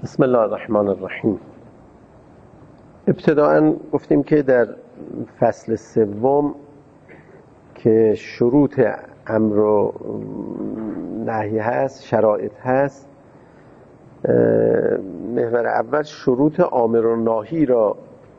بسم الله الرحمن الرحیم. ابتداءً گفتیم که در فصل سوم که شروط امر و نهی هست، شرایط هست، محور اول شروط آمر و ناهی را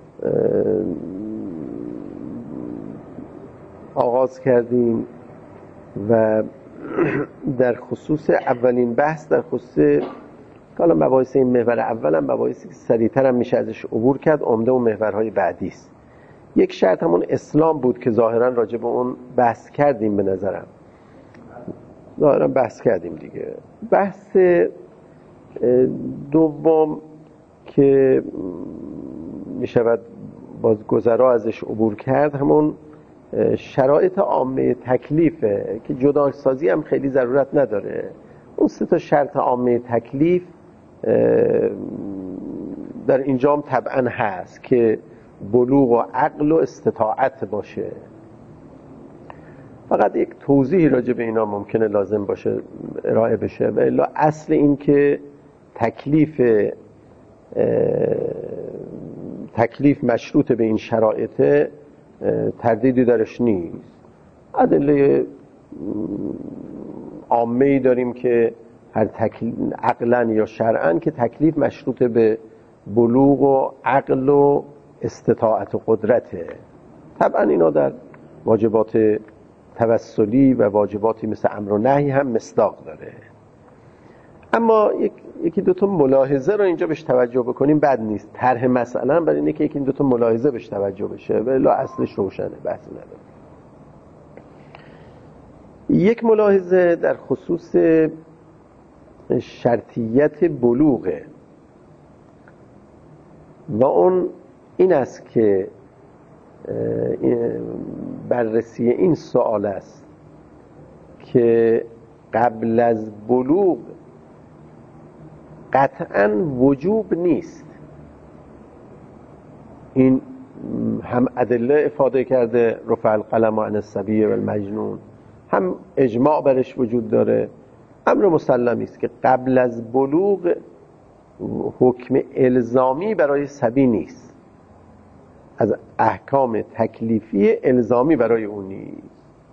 آغاز کردیم و در خصوص اولین بحث در خصوص حالا مباحث این محور اول هم مباحثی که سریع‌تر هم میشه ازش عبور کرد، عمده و محورهای بعدی است. یک شرط همون اسلام بود که ظاهرا راجع به اون بحث کردیم، به نظرم ظاهرا بحث کردیم دیگه. بحث دوم که میشود باز گذرا ازش عبور کرد همون شرایط عامه تکلیفه که جداسازی هم خیلی ضرورت نداره. اون سه تا شرط عامه تکلیف در اینجا هم طبعا هست که بلوغ و عقل و استطاعت باشه. فقط یک توضیحی راجع به اینا ممکنه لازم باشه ارائه بشه و الا اصل این که تکلیف مشروط به این شرایط تردیدی درش نیست. ادله عامه‌ای داریم که هر عقلاً یا شرعاً که تکلیف مشروط به بلوغ و عقل و استطاعت و قدرته. طبعاً اینا در واجبات توسلی و واجباتی مثل امر و نهی هم مصداق داره. اما یکی دو تا ملاحظه رو اینجا بهش توجه بکنیم بد نیست. طرح مسئله برای اینه که یکی دو تا ملاحظه بهش توجه بشه و الا اصلش روشنه، بحثی نداره. یک ملاحظه در خصوص شرطیت بلوغه و اون این است که بررسی این سوال است که قبل از بلوغ قطعاً وجوب نیست. این هم ادله افاده کرده، رفع القلم عن الصبی و المجنون، هم اجماع برش وجود داره. امر مسلمی است که قبل از بلوغ حکم الزامی برای صبی نیست، از احکام تکلیفی الزامی برای اون نیست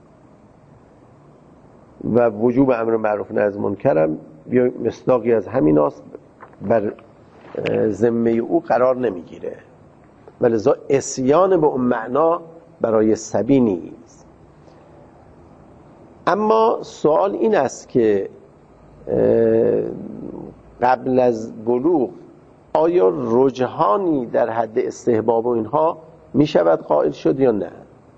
و وجوب امر معروف و نهی از منکر هم مصداقی از همین است، بر ذمه او قرار نمیگیره و لذا عصیان به اون معنا برای صبی نیست. اما سوال این است که قبل از بلوغ آیا رجحانی در حد استحباب و اینها می شود قائل شد یا نه؟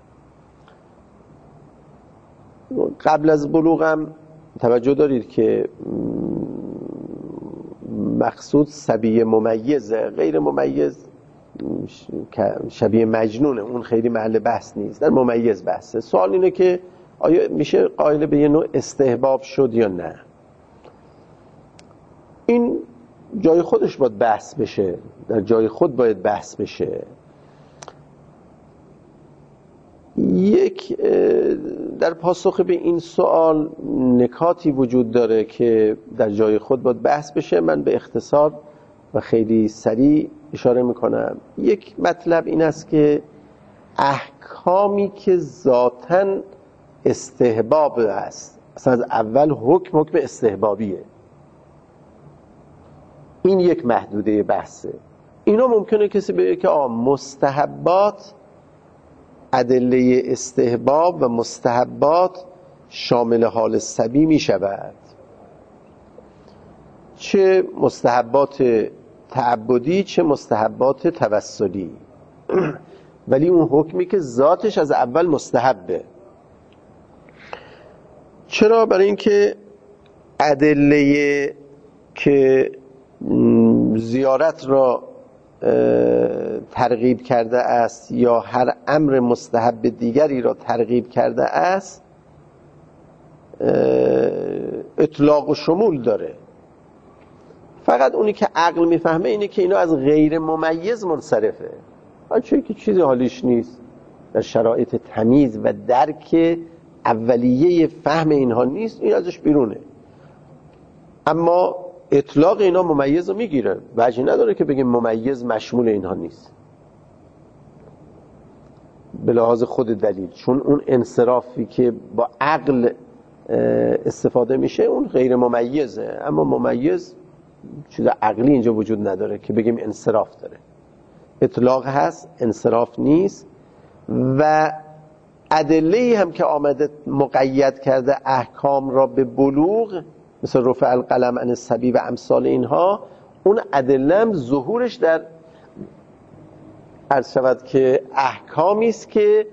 قبل از بلوغ هم توجه دارید که مقصود صبی ممیزه، غیر ممیز شبیه مجنونه، اون خیلی محل بحث نیست، در ممیز بحثه. سوال اینه که آیا میشه قائل به یه نوع استحباب شد یا نه؟ این جای خودش باید بحث بشه، در جای خود باید بحث بشه. یک در پاسخ به این سوال نکاتی وجود داره که در جای خود باید بحث بشه. من به اختصار و خیلی سریع اشاره میکنم. یک مطلب این است که احکامی که ذاتاً استحباب است، اصلا از اول حکم استحبابیه، این یک محدوده بحثه. اینا ممکنه کسی بگه که مستحبات، ادله استحباب و مستحبات شامل حال صبی می شود، چه مستحبات تعبدی چه مستحبات توسلی، ولی اون حکمی که ذاتش از اول مستحبه. چرا؟ برای اینکه ادله که زیارت را ترغیب کرده است یا هر امر مستحب دیگری را ترغیب کرده است اطلاق و شمول داره. فقط اونی که عقل میفهمه اینه که اینا از غیر ممیز منصرفه، چون که چیزی حالیش نیست، در شرایط تمیز و درک اولیه فهم اینها نیست، این ازش بیرونه. اما اطلاق اینا ممیز رو میگیره، وجه نداره که بگیم ممیز مشمول اینها نیست به لحاظ خود دلیل، چون اون انصرافی که با عقل استفاده میشه اون غیر ممیزه، اما ممیز چیز عقلی اینجا وجود نداره که بگیم انصراف داره. اطلاق هست، انصراف نیست. و ادله هم که آمده مقید کرده احکام را به بلوغ، مثل رفع القلم عن الصبی و امثال اینها، اون ادله هم ظهورش در عرض شود که احکامی است که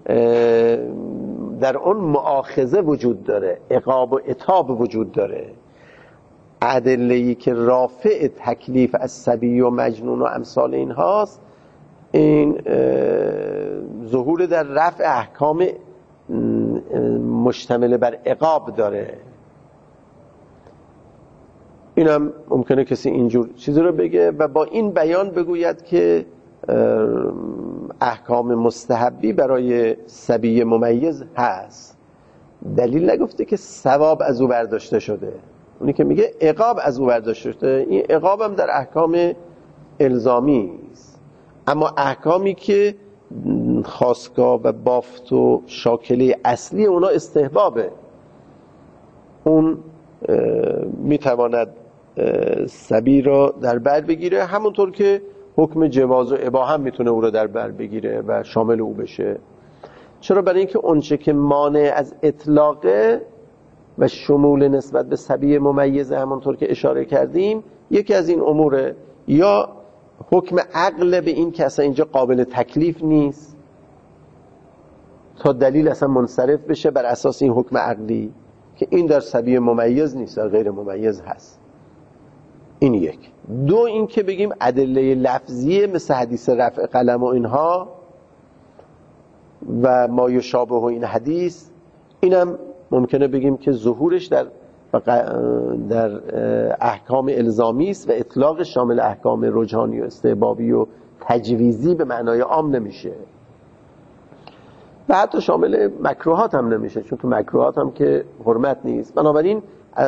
در اون مؤاخذه وجود داره، عقاب و عتاب وجود داره. ادله‌ای که رافع تکلیف از صبی و مجنون و امثال اینهاست، این ظهور در رفع احکام مشتمل بر عقاب داره. اینم ممکنه کسی اینجور چیزی رو بگه و با این بیان بگوید که احکام مستحبی برای صبی ممیز هست. دلیل نگفته که ثواب از او برداشته شده، اونی که میگه عقاب از او برداشته شده. این عقاب هم در احکام الزامی است، اما احکامی که خاستگاه و بافت و شاکله اصلی اونا استحبابه، اون میتواند صبی را در بر بگیره، همونطور که حکم جواز و اباحه هم میتونه او را در بر بگیره و شامل او بشه. چرا؟ برای اینکه اونچه که مانع از اطلاقه و شمول نسبت به صبی ممیز، همونطور که اشاره کردیم، یکی از این اموره، یا حکم عقل به این که اصلا اینجا قابل تکلیف نیست تا دلیل اصلا منصرف بشه بر اساس این حکم عقلی که این در صبی ممیز نیست، در غیر ممیز هست. این یک. دو، این که بگیم ادله لفظیه مثل حدیث رفع قلم و اینها و ما یشابه این حدیث، اینم ممکنه بگیم که ظهورش در احکام الزامی است و اطلاق شامل احکام رجحانی و استحبابی و تجویزی به معنای عام نمیشه و حتی شامل مکروهات هم نمیشه، چون تو مکروهات هم که حرمت نیست. بنابراین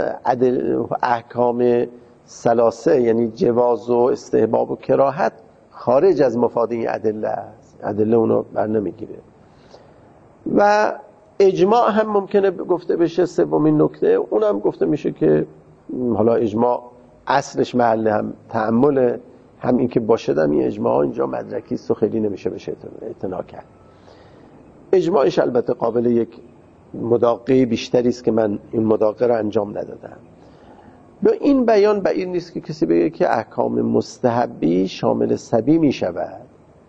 احکام ثلاثه یعنی جواز و استحباب و کراهت خارج از مفاد این ادله است، ادله اونو بر نمیگیره. و اجماع هم ممکنه گفته بشه. سومین نکته، اونم گفته میشه که حالا اجماع اصلش محل هم تأمل، هم این که باشه هم این اجماع اینجا مدرکیست و خیلی نمیشه بشه اعتنا کرد. اجماعش البته قابل یک مداقه بیشتری است که من این مداقه رو انجام ندادم. به این بیان بعید نیست که کسی بگه که احکام مستحبی شامل صبی میشود.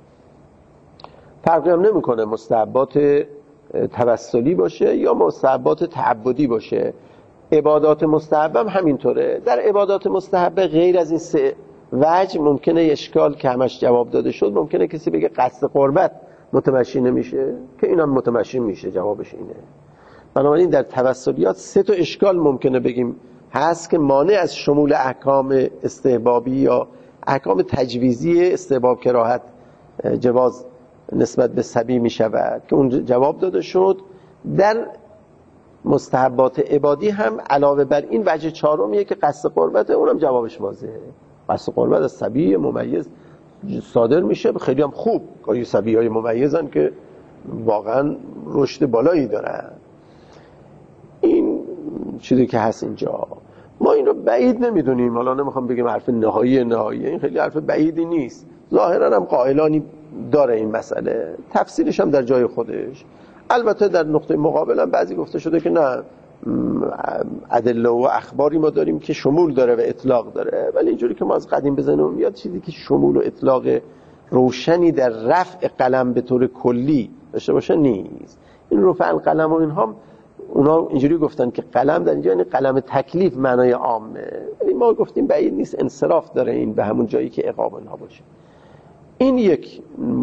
فرقی هم نمیکنه مستحبات توسلی باشه یا مستحبات تعبدی باشه. عبادات مستحب هم همینطوره. در عبادات مستحب غیر از این سه وجه ممکنه اشکال که همش جواب داده شد، ممکنه کسی بگه قصد قربت متمشی نمیشه، که اینم متمشی میشه. جوابش اینه. بنابراین در توسلیات سه تا اشکال ممکنه بگیم هست که مانع از شمول احکام استحبابی یا احکام تجویزی استحباب کراهت جواز نسبت به صبی می شود که اون جواب داده شد. در مستحبات عبادی هم علاوه بر این وجه چهارمیه که قصد قربت، اونم جوابش واضحه. قصد قربت از صبی ممیز صادر میشه، خیلی هم خوب. گاهی صبی‌های ممیزن که واقعا رشد بالایی دارن. این چیزی که هست اینجا ما این رو بعید نمیدونیم. حالا نمیخوام بگیم حرف نهایی، این خیلی حرف بعیدی نیست. ظاهرا هم قائلانی داره این مسئله، تفسیرش هم در جای خودش. البته در نقطه مقابل هم بعضی گفته شده که نه، ادله و اخباری ما داریم که شمول داره و اطلاق داره، ولی اینجوری که ما از قدیم بزنیم میاد چیزی که شمول و اطلاق روشنی در رفع قلم به طور کلی داشته باشه نیست. این رفع القلم و اینها اونا اینجوری گفتن که قلم در اینجا یعنی قلم تکلیف معنای عامه، ولی ما گفتیم بعید نیست انصراف داره این به همون جایی که عقاب اینها باشه. این یک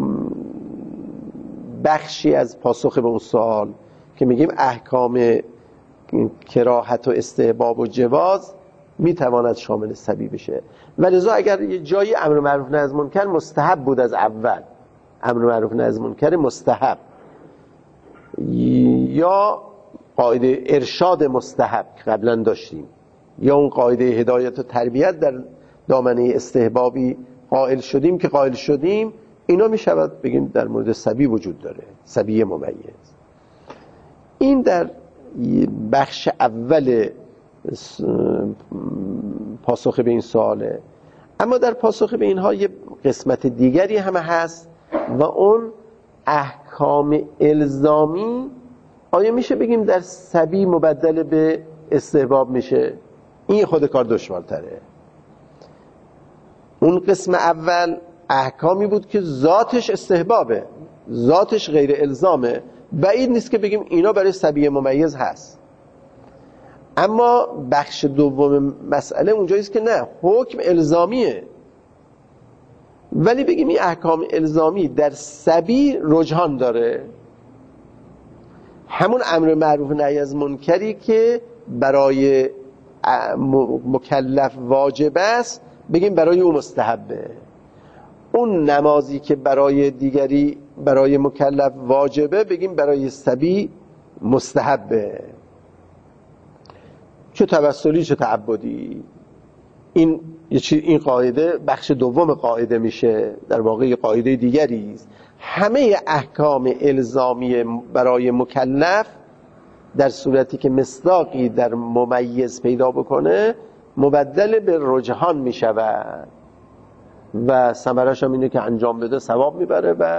بخشی از پاسخ به اون سوال که میگیم احکام کراهت و استحباب و جواز میتواند شامل صبی بشه. ولذا اگر یه جایی امر معروف نهی از منکر مستحب بود از اول، امر معروف نهی از منکر مستحب یا قاعده ارشاد مستحب که قبلا داشتیم، یا اون قاعده هدایت و تربیت در دامنه استحبابی قائل شدیم که قائل شدیم، اینا می شود بگیم در مورد صبی وجود داره، صبی ممیز. این در بخش اول پاسخ به این سواله. اما در پاسخ به اینها یه قسمت دیگری هم هست و اون احکام الزامی آیا میشه بگیم در صبی مبدل به استحباب میشه؟ این خود کار دشوارتره. اون قسم اول احکامی بود که ذاتش استحبابه، ذاتش غیر الزامه، بعید نیست که بگیم اینا برای صبی ممیز هست. اما بخش دوم مسئله اونجاییست که نه، حکم الزامیه، ولی بگیم این احکام الزامی در صبی رجحان داره. همون امر معروف و نهی از منکری که برای مکلف واجب است بگیم برای او مستحبه. اون نمازی که برای دیگری برای مکلف واجبه بگیم برای صبی مستحبه، چه توسلی چه تعبدی. این قاعده بخش دوم قاعده میشه، در واقع قاعده دیگری است. همه احکام الزامی برای مکلف در صورتی که مصداقی در ممیز پیدا بکنه مبدل به رجحان میشود و ثمرش هم اینه که انجام بده ثواب میبره. و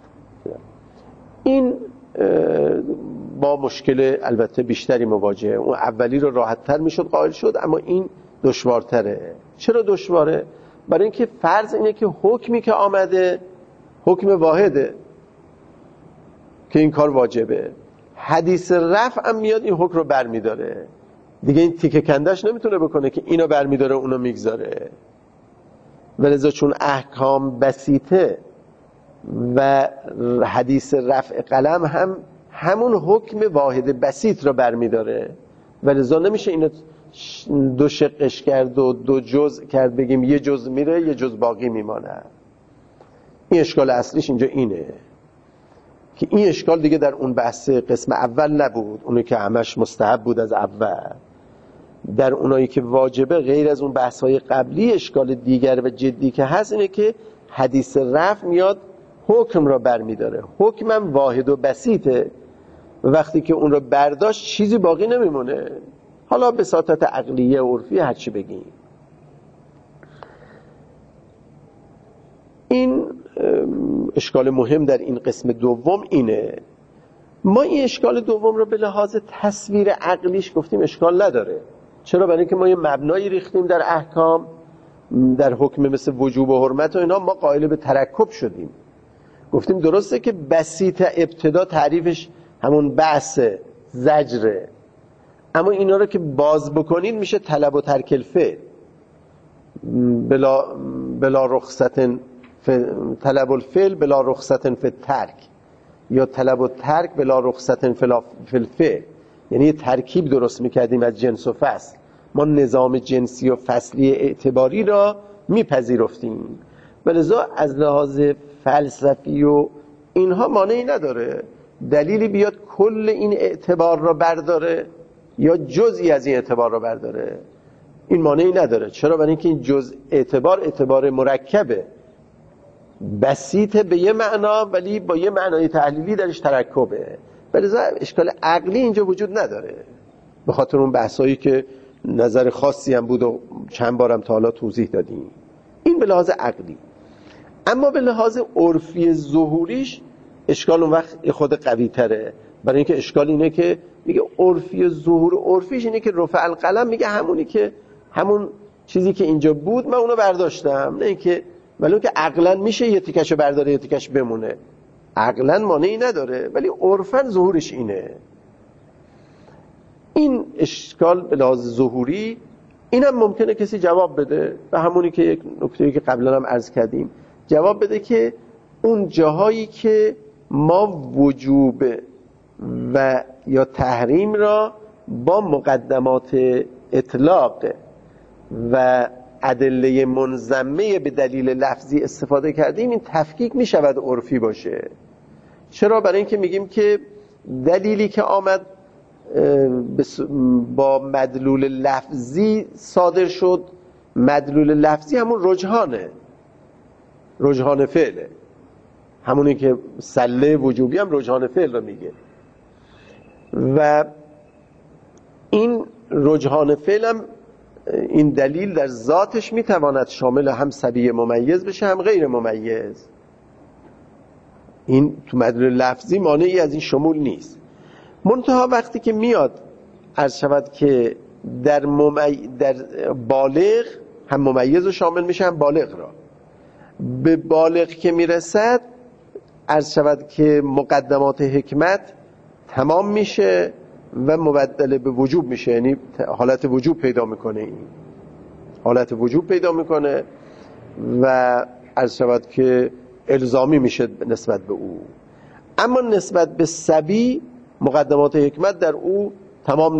این با مشکل البته بیشتری مواجهه. اون اولی رو راحت تر میشد قائل شد، اما این دشوارتره. چرا دشواره؟ برای اینکه فرض اینه که حکمی که آمده حکم واحده که این کار واجبه، حدیث رفع هم میاد این حکم رو برمیداره دیگه. این تیکه کندش نمیتونه بکنه که اینو برمیداره اونو میگذاره. ولذا چون احکام بسیطه و حدیث رفع قلم هم همون حکم واحد بسیط رو برمیداره، ولذا نمیشه اینو دو شقش کرد و دو جزء کرد بگیم یه جزء میره یه جزء باقی میمانه. این اشکال اصلیش اینجا اینه که این اشکال دیگه در اون بحث قسم اول نبود، اونی که همش مستحب بود از اول. در اونایی که واجبه غیر از اون بحث‌های قبلی اشکال دیگر و جدی که هست اینه که حدیث رفع میاد حکم را برمیداره، حکمم واحد و بسیطه، وقتی که اون رو برداشت چیزی باقی نمیمونه، حالا به ساطت عقلیه عرفی هرچی بگیم. این اشکال مهم در این قسم دوم اینه. ما این اشکال دوم رو به لحاظ تصویر عقلیش گفتیم اشکال نداره. چرا؟ برای اینکه ما یه مبنایی ریختیم در احکام، در حکم مثل وجوب و حرمت و اینا ما قائل به ترکب شدیم. گفتیم درسته که بسیط ابتدا تعریفش همون بحث زجره، اما اینا رو که باز بکنید میشه طلب و ترک الفعل بلا رخصت طلب الفعل بلا رخصت فی الترک، یا طلب و ترک بلا رخصت فی الفعل. یعنی یه ترکیب درست میکردیم از جنس و فصل. ما نظام جنسی و فصلی اعتباری را میپذیرفتیم، ولذا از لحاظ فلسفی و اینها مانعی نداره دلیلی بیاد کل این اعتبار را برداره یا جزئی از این اعتبار را برداره. این مانعی نداره. چرا؟ برای اینکه این جزء اعتبار مرکبه، بسیطه به یه معنا ولی با یه معنای تحلیلی درش ترکبه، ولذا اشکال عقلی اینجا وجود نداره. به خاطر اون بحثایی که نظر خاصی هم بود و چند بارم تا حالا توضیح دادیم. این به لحاظ عقلی. اما به لحاظ عرفی ظهوریش اشکال اون وقت خود قوی تره، برای اینکه اشکال اینه که میگه عرفی ظهور عرفیش اینه که رفع القلم میگه همونی که همون چیزی که اینجا بود من اونو برداشتم، نه اینکه ولی که عقلا میشه یه تیکشو برداره یه تیکش بمونه، عقلا مانعی نداره، ولی عرفاً ظهورش اینه. این اشکال به لحاظ ظهوری اینم ممکنه کسی جواب بده و همونی که یک نکته‌ای که قبلا هم عرض کردیم جواب بده که اون جاهایی که ما وجوب و یا تحریم را با مقدمات اطلاق و ادله منضمه به دلیل لفظی استفاده کردیم، این تفکیک می شود عرفی باشه. چرا؟ برای اینکه میگیم که دلیلی که آمد با مدلول لفظی صادر شد. مدلول لفظی همون رجحان فعله، همونی که سله وجوبی هم رجحان فعل رو میگه و این رجحان فعل هم این دلیل در ذاتش میتواند شامل هم سبیه ممیز بشه هم غیر ممیز. این تو مدلول لفظی مانعی از این شمول نیست. منتها وقتی که میاد عرض شود که در بالغ هم ممیز رو شامل میشه هم بالغ را، به بالغ که میرسد عرض شود که مقدمات حکمت تمام میشه و مبدل به وجوب میشه، یعنی حالت وجوب پیدا میکنه. این حالت وجوب پیدا میکنه و عرض شود که الزامی میشه نسبت به او. اما نسبت به صبی مقدمات حکمت در او تمام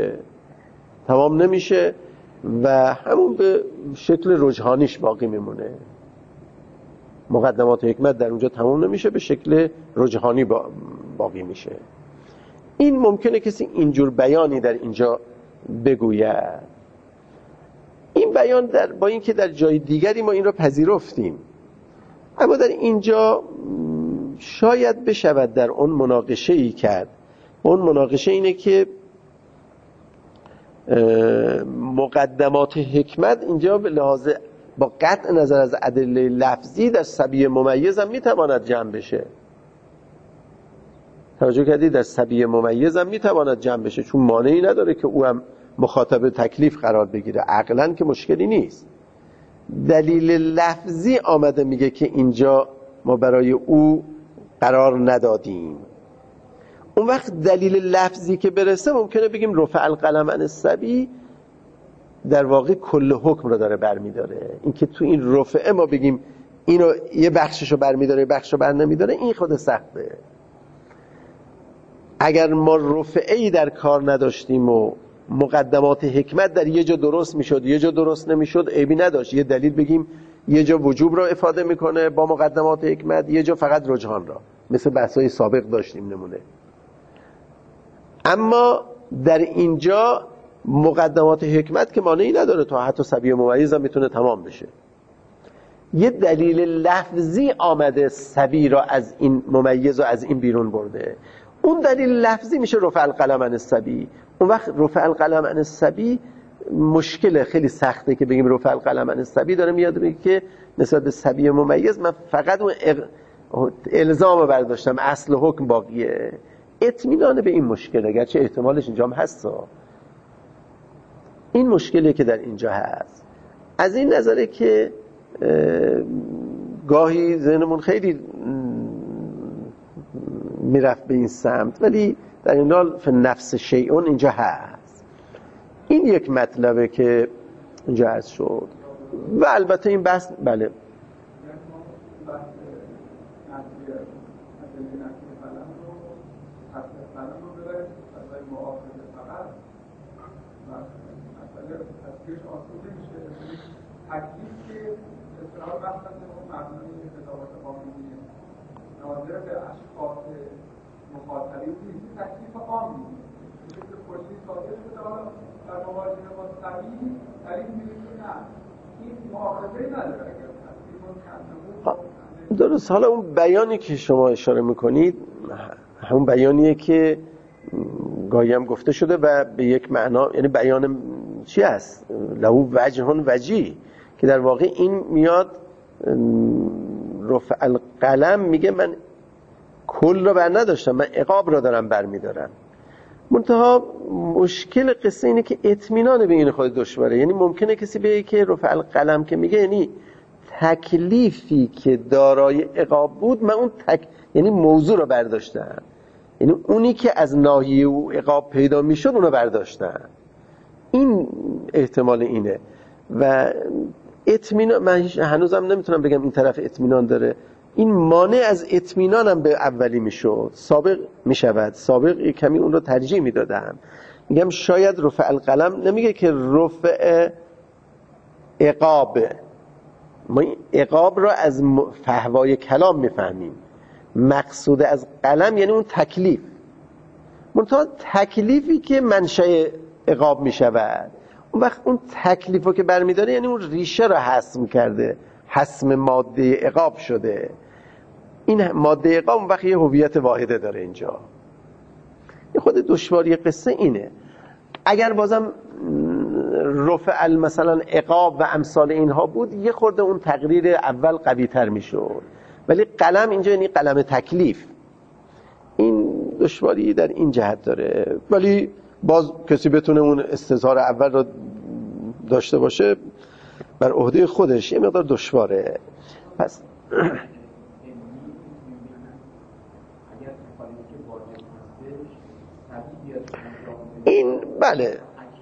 نمیشه و همون به شکل رجحانیش باقی میمونه. مقدمات حکمت در اونجا تمام نمیشه، به شکل رجحانی باقی میشه. این ممکنه کسی اینجور بیانی در اینجا بگوید. این بیان با اینکه در جای دیگری ما این را پذیرفتیم، اما در اینجا شاید بشود در اون مناقشه‌ای کرد. اون مناقشه اینه که مقدمات حکمت اینجا به لحاظ با قطع نظر از ادله لفظی در سبیه ممیز هم میتواند جمع بشه. توجه کردید؟ در سبیه ممیز هم میتواند جمع بشه، چون مانعی نداره که او هم مخاطب تکلیف قرار بگیره. عقلاً که مشکلی نیست. دلیل لفظی آمده میگه که اینجا ما برای او قرار ندادیم. اون وقت دلیل لفظی که برسه ممکنه بگیم رفع القلم عن الصبی در واقع کل حکم رو داره برمیداره. این که تو این رفعه ما بگیم اینو یه بخششو برمیداره یه بخششو بر نمیداره، این خود سخته. اگر ما رفعه‌ای در کار نداشتیم و مقدمات حکمت در یه جا درست میشد یه جا درست نمیشد، عیبی نداشت. یه دلیل بگیم یه جا وجوب را افاده میکنه با مقدمات حکمت، یه جا فقط رجحان را، مثل بحث‌های سابق داشتیم نمونه. اما در اینجا مقدمات حکمت که مانعی نداره، تا حتی سبیه ممیز هم میتونه تمام بشه. یه دلیل لفظی آمده سبی را از این ممیز و از این بیرون برده. اون دلیل لفظی میشه رفع القلم عن الصبی. اون وقت رفع القلم عن الصبی مشکل خیلی سخته که بگیم رفع القلم عن الصبی داره میاد میگه که نسبت به سبی ممیز من فقط اون الزام رو برداشتم، اصل حکم باقیه. اطمینان به این مشکل، اگرچه احتمالش اینجا هم هست، این مشکلی که در اینجا هست از این نظره که گاهی ذهنمون خیلی میرفت به این سمت، ولی در این حال فی نفس شیئون اینجا هست. این یک مطلبه که اینجا عرض شد و البته این بحث بله تکلیف که اصطلاح بحث مبنی قضاوت قانونیه ناظر به اشخاص مخاطبین نیست، تکلیف عامی مثل کلی صادر شده. حالا در مواجهه با صحیح در این میگه که نه، این مؤاخذه‌ای نداره اگر تکلیف درست. حالا اون بیانی که شما اشاره میکنید همون بیانیه که گاهی هم گفته شده و به یک معنا، یعنی بیان چی هست؟ لهو وجه وجی، که در واقع این میاد رفع القلم میگه من کل رو بر نداشتم، من عقاب رو دارم بر میدارم. منتها مشکل قصه اینه که اطمینان به این خود دشواره. یعنی ممکنه کسی بگه که رفع القلم که میگه یعنی تکلیفی که دارای عقاب بود من اون یعنی موضوع رو برداشتم، یعنی اونی که از ناحیه او عقاب پیدا میشد اونو برداشتم. این احتمال اینه و اطمینان من هنوزم نمیتونم بگم این طرف اطمینان داره. این مانع از اطمینانم به اولی میشد، سابق میشود. سابق کمی اون رو ترجیح میدادم. میگم شاید رفع القلم نمیگه که رفع عقاب، ما عقاب را از فحوای کلام میفهمیم. مقصود از قلم یعنی اون تکلیف. منتها تکلیفی که منشأ عقاب می شود، اون وقت اون تکلیفو که برمیداره یعنی اون ریشه رو حسم کرده، حسم ماده عقاب شده. این ماده عقاب اون وقت یه هویت واحده داره. اینجا خود دشواری قصه اینه. اگر بازم رفع مثلا عقاب و امثال اینها بود یه خورده اون تقریر اول قوی تر میشد، ولی قلم اینجا یعنی قلم تکلیف. این دشواری در این جهت داره، ولی باز کسی بتونه اون استظهار اول رو داشته باشه بر عهده خودش، یه مقدار دشواره. پس این بله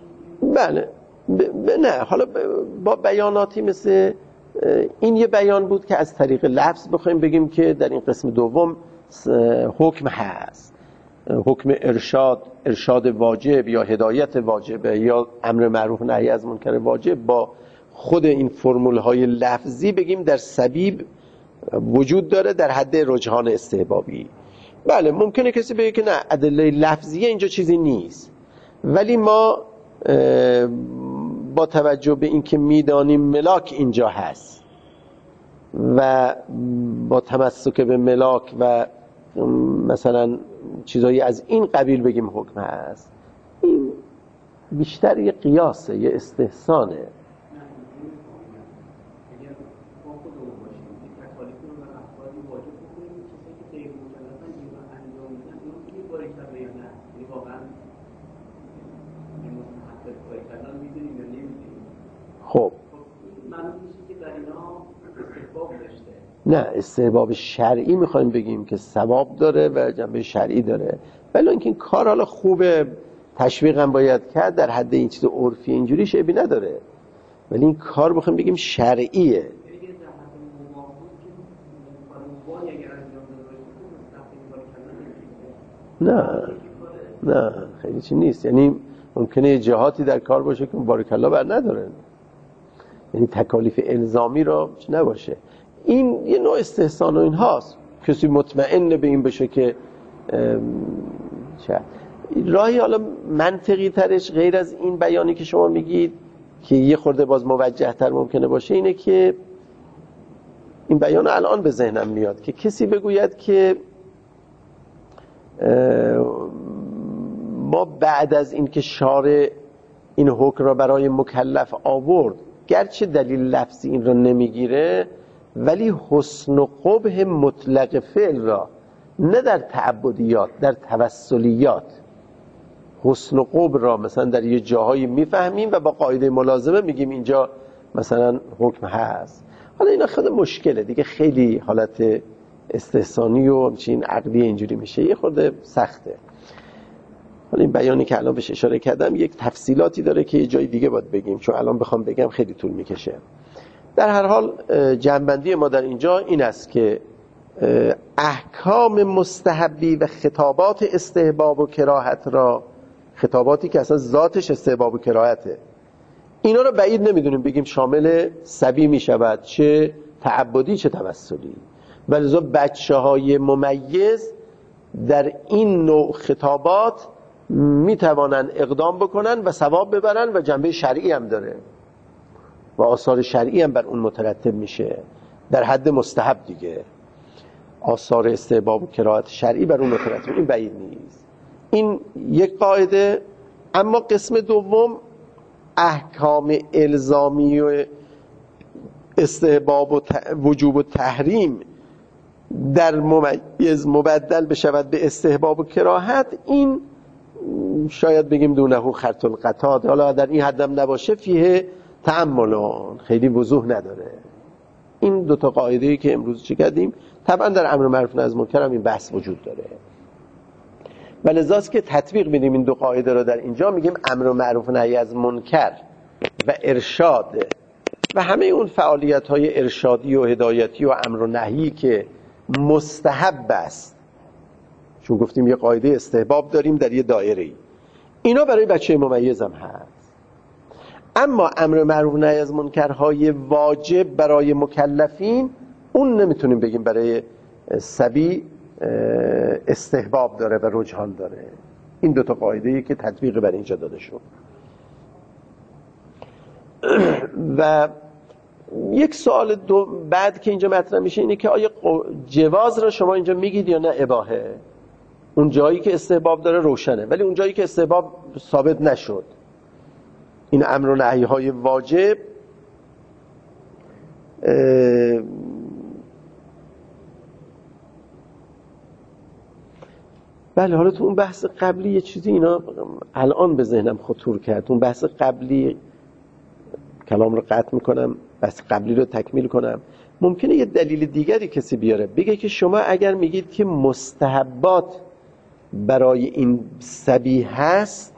نه، حالا با بیاناتی مثل این یه بیان بود که از طریق لفظ بخوایم بگیم که در این قسم دوم حکم هست، حکم ارشاد واجب یا هدایت واجبه یا امر معروف نهی از منکر واجب، با خود این فرمول های لفظی بگیم در سبیب وجود داره در حد رجحان استحبابی. بله ممکنه کسی بگه که نه ادله لفظیه اینجا چیزی نیست، ولی ما با توجه به اینکه میدانیم ملاک اینجا هست و با تمسک به ملاک و مثلا چیزایی از این قبیل بگیم حکم هست، این بیشتر یه قیاسه، یه استحسانه. خب نه، استحباب شرعی میخوایم بگیم که ثواب داره و جنبه شرعی داره، ولی اینکه این کار حالا خوبه تشویق هم باید کرد در حد این چیز عرفی اینجوری شبیه نداره، ولی این کار بخوایم بگیم شرعیه. نه خیلی چی نیست، یعنی ممکنه جهاتی در کار باشه که بارک الله بر نداره، یعنی تکالیف الزامی را نباشه. این یه نوع استحسان و این هاست، کسی مطمئن به این بشه که راهی حالا منطقی ترش غیر از این بیانی که شما میگید که یه خورده باز موجه تر ممکنه باشه اینه که این بیان الان به ذهنم میاد که کسی بگوید که ما بعد از این که شارع این حکم را برای مکلف آورد گرچه دلیل لفظی این را نمیگیره، ولی حسن و قبح مطلق فعل را نه در تعبدیات در توسلیات حسن و قبح را مثلا در یه جاهایی میفهمیم و با قاعده ملازمه میگیم اینجا مثلا حکم هست. حالا اینا خیلی مشکله دیگه، خیلی حالت استحسانی و همچین عقلی اینجوری میشه، یه خورده سخته. حالا این بیانی که الان بهش اشاره کردم یک تفصیلاتی داره که یه جای دیگه باید بگیم، چون الان بخوام بگم خیلی طول میکشه. در هر حال جنبندی ما در اینجا این است که احکام مستحبی و خطابات استحباب و کراهت را، خطاباتی که اصلا ذاتش استحباب و کراهته، اینا رو بعید نمیدونیم بگیم شامل سبی میشود، چه تعبدی چه توسلی. ولذا بچه‌های ممیز در این نوع خطابات میتوانن اقدام بکنن و ثواب ببرن و جنبه شرعی هم داره و آثار شرعی هم بر اون مترتب میشه در حد مستحب دیگه، آثار استحباب و کراهت شرعی بر اون مترتب، این بعید نیست. این یک قاعده. اما قسم دوم احکام الزامی و استحباب و وجوب و تحریم در ممیز مبدل بشود به استحباب و کراهت، این شاید بگیم دونه خرط القطاد، حالا در این حدم نباشه، فیه تأملان، خیلی وضوح نداره. این دوتا قاعده‌ای که امروز چه کردیم، طبعا در امر معروف نهی از منکر هم این بحث وجود داره و لذاست که تطبیق میدیم این دو قاعده رو در اینجا، میگیم امر معروف نهی از منکر و ارشاد و همه اون فعالیت‌های ارشادی و هدایتی و امر و نهی که مستحب است، چون گفتیم یه قاعده استحباب داریم در یه دایره‌ای، اینا برای بچه ممیز هم هست. اما امر معروف نهی از منکرهای واجب برای مکلفین، اون نمیتونیم بگیم برای صبی استحباب داره و رجحان داره. این دوتا قاعده‌ای که تطبیق بر اینجا داده شد. و یک سوال بعد که اینجا مطرح میشه اینه که آیا جواز را شما اینجا میگید یا نه اباحه؟ اون جایی که استحباب داره روشنه، ولی اون جایی که استحباب ثابت نشد، این امر و نهی های واجب بله. حالا تو اون بحث قبلی یه چیزی اینا الان به ذهنم خطور کرد. اون بحث قبلی کلام رو قطع میکنم، بحث قبلی رو تکمیل کنم. ممکنه یه دلیل دیگری کسی بیاره، بگه که شما اگر میگید که مستحبات برای این سبیح هست،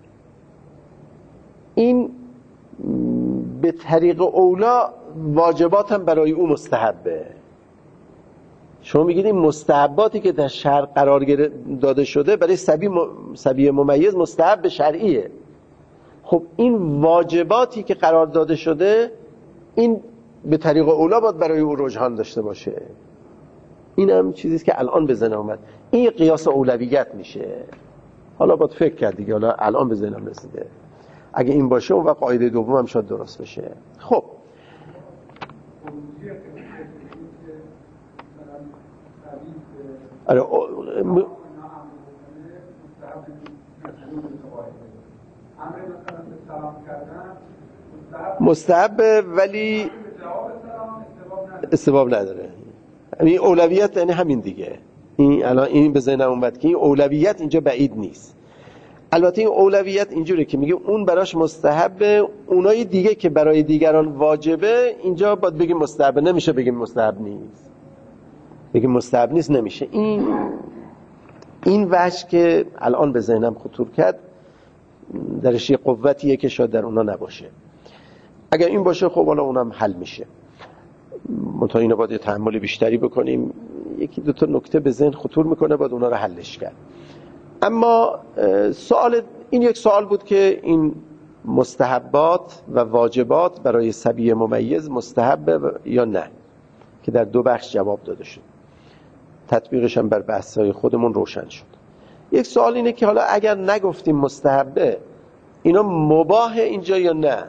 این به طریق اولا واجبات هم برای او مستحبه. شما میگید این مستحباتی که در شرع قرار داده شده برای سبیح ممیز مستحب شرعیه. خب این واجباتی که قرار داده شده این به طریق اولا باید برای او رجحان داشته باشه. این هم چیزیست که الان به ذهنم اومد. این قیاس اولویت میشه. حالا باید فکر کرد دیگه، حالا الان به ذهنم رسیده. اگه این باشه اون وقت قاعده دوم هم شاید درست بشه. خب آره مستحب ولی استحباب نداره. این اولویت یعنی همین دیگه. این الان این به ذهنم اومد که این اولویت اینجا بعید نیست. البته این اولویت اینجوره که میگه اون براش مستحبه، اونای دیگه که برای دیگران واجبه اینجا باید بگیم مستحبه، نمیشه بگیم مستحب نیست. بگیم مستحب نیست نمیشه. این وجه که الان به ذهنم خطور کرد درش یه قوتیه که شاید در اونا نباشه. اگر این باشه خب حالا اونم حل میشه. منتها اینو باید یه تأمل بیشتری بکنیم. یکی دو تا نکته به ذهن خطور میکنه، باید اونا رو حلش کرد. اما این یک سوال بود که این مستحبات و واجبات برای سبیح ممیز مستحب یا نه، که در دو بخش جواب داده شد. تطبیقش هم بر بحث‌های خودمون روشن شد. یک سوال اینه که حالا اگر نگفتیم مستحبه، اینا مباح اینجا یا نه؟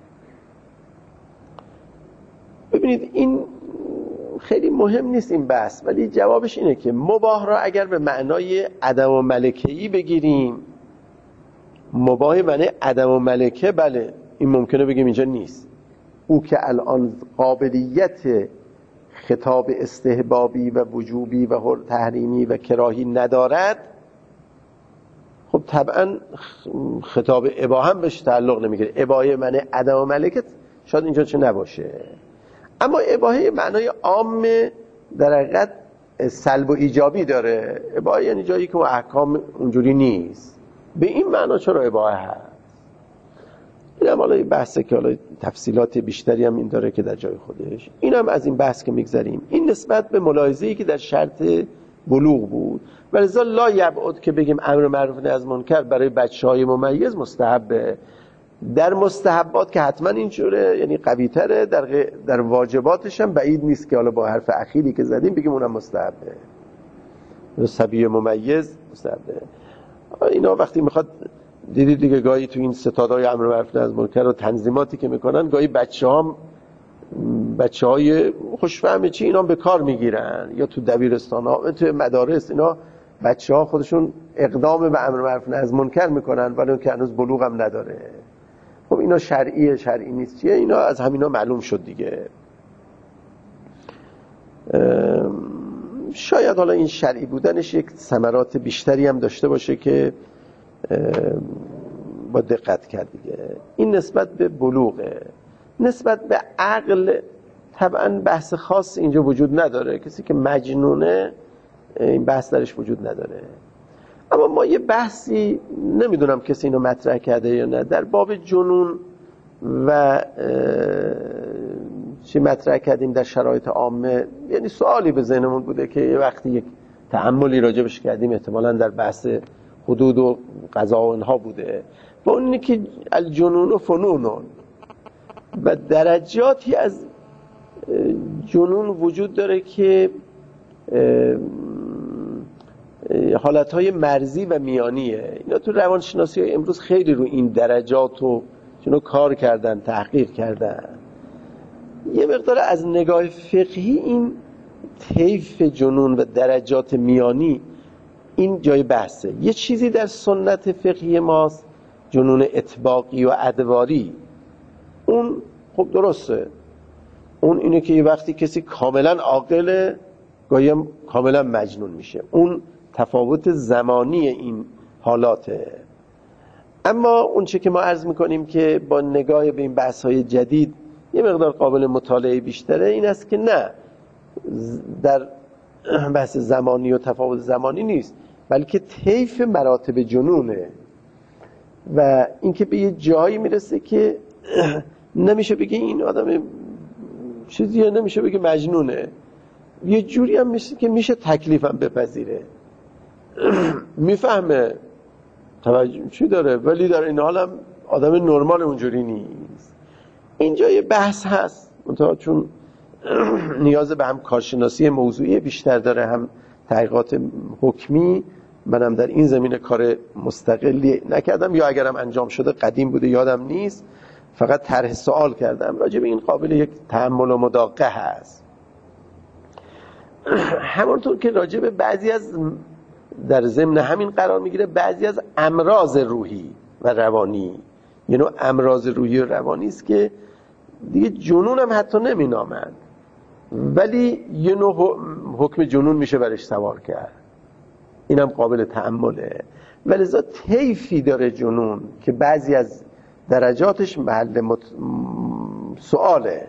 ببینید این خیلی مهم نیست این بحث، ولی جوابش اینه که مباح را اگر به معنای عدم و ملکه‌ای بگیریم، مباح معنی عدم و ملکه، بله این ممکنه بگیم اینجا نیست. او که الان قابلیت خطاب استحبابی و وجوبی و تحریمی و کراهی ندارد، خب طبعا خطاب اباحه هم بهش تعلق نمیگیره. اباحه معنی عدم و ملکه شاید اینجا چه نباشه، اما اباحه معنای عام در حقیقت سلب و ایجابی داره. اباحه یعنی جایی که احکام اونجوری نیست. به این معنا چرا اباحه هست؟ این هم حالا بحثه که حالا تفصیلات بیشتری هم این داره که در جای خودش. این هم از این بحث که میگذاریم، این نسبت به ملاحظه‌ای که در شرط بلوغ بود. ولذا لا یبعد که بگیم امر معروف نهی از منکر برای بچه‌های ممیز مستحبه. در مستحبات که حتما اینجوره، یعنی قوی‌تره. در واجباتش هم بعید نیست که حالا با حرف اخیری که زدیم بگیم اونم مستحبه. سبیح ممیز مستحبه. اینا وقتی میخواد دیدید دیگه، گاهی تو این ستادهای امر معروف نهی از منکر و تنظیماتی که میکنن، گاهی بچه‌های خوشفهمه چی اینا به کار میگیرن، یا تو دبیرستان‌ها، تو مدارس، اینا بچه‌ها خودشون اقدام به امر معروف نهی از منکر میکنن ولی اون که هنوز بلوغ هم نداره. خب اینا شرعی نیست چیه؟ اینا از همینا معلوم شد دیگه. شاید حالا این شرعی بودنش یک ثمرات بیشتری هم داشته باشه که با دقت کرد دیگه. این نسبت به بلوغه. نسبت به عقل طبعا بحث خاص اینجا وجود نداره. کسی که مجنونه این بحث درش وجود نداره. اما ما یه بحثی، نمیدونم کسی اینو مطرح کرده یا نه، در باب جنون و چی مطرح کردیم در شرایط عامه. یعنی سوالی به ذهنمون بوده که یه وقتی یک تأملی راجبش کردیم، احتمالاً در بحث حدود و قضا و اینها بوده. و اون اینه که الجنون و فنون و درجاتی از جنون وجود داره که حالتهای مرزی و میانیه. اینا تو روانشناسی های امروز خیلی رو این درجات و چونو کار کردن، تحقیق کردن. یه مقدار از نگاه فقهی این طیف جنون و درجات میانی این جای بحثه. یه چیزی در سنت فقهی ماست جنون اطباقی و ادواری. اون خب درسته، اون اینه که یه وقتی کسی کاملا عاقله گاهی هم کاملا مجنون میشه. اون تفاوت زمانی این حالاته. اما اون چه که ما عرض میکنیم که با نگاه به این بحث‌های جدید یه مقدار قابل مطالعه بیشتره این است که نه، در بحث زمانی و تفاوت زمانی نیست، بلکه طیف مراتب جنونه و اینکه به یه جایی میرسه که نمیشه بگه این آدم چیزیه، نمیشه بگه مجنونه، یه جوری هم میشه که میشه تکلیفم بپذیره، میفهمه توجه چی داره، ولی در این حال هم آدم نرمال اونجوری نیست. اینجا یه بحث هست منتها چون نیاز به هم کارشناسی موضوعی بیشتر داره هم تحقیقات حکمی، منم در این زمینه کار مستقلی نکردم یا اگرم انجام شده قدیم بوده یادم نیست، فقط طرح سوال کردم راجع به این، قابل یک تأمل و مداقه هست. همونطور که راجع به بعضی از در ضمن همین قرار میگیره بعضی از امراض روحی و روانی، یه نوع امراض روحی و روانی است که دیگه جنون هم حتی نمینامند ولی یه نوع حکم جنون میشه برش سوار کرد، اینم قابل تأمله. ولذا طیفی داره جنون که بعضی از درجاتش محل سؤاله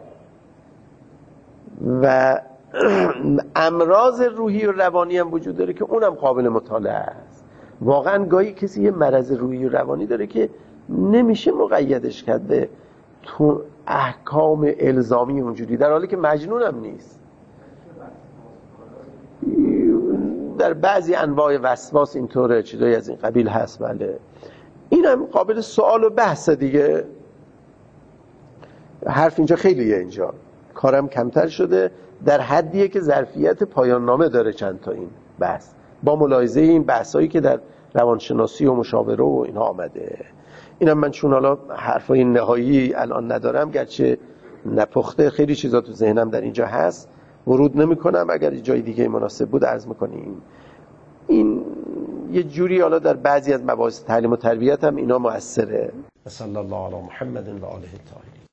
و امراض روحی و روانی هم وجود داره که اونم قابل مطالعه است. واقعا گاهی کسی یه مرض روحی و روانی داره که نمیشه مقیدش کرده تو احکام الزامی اونجوری، در حالی که مجنون هم نیست. در بعضی انواع وسواس اینطوره، چیزایی از این قبیل هست. بله اینم قابل سوال و بحث دیگه. حرف اینجا خیلیه، اینجا کارم کمتر شده، در حدیه که ظرفیت پایان نامه داره چند تا این بحث با ملاحظه این بحثایی که در روانشناسی و مشاوره و اینها آمده. اینم من چون حالا حرفای نهایی الان ندارم، گرچه نپخته خیلی چیزا تو ذهنم در اینجا هست، ورود نمی کنم، اگر جای دیگه مناسب بود عرض میکنیم. این یه جوری حالا در بعضی از مباحث تعلیم و تربیت هم اینا مؤثره. صلی الله علی محمد و آله الطاهرین.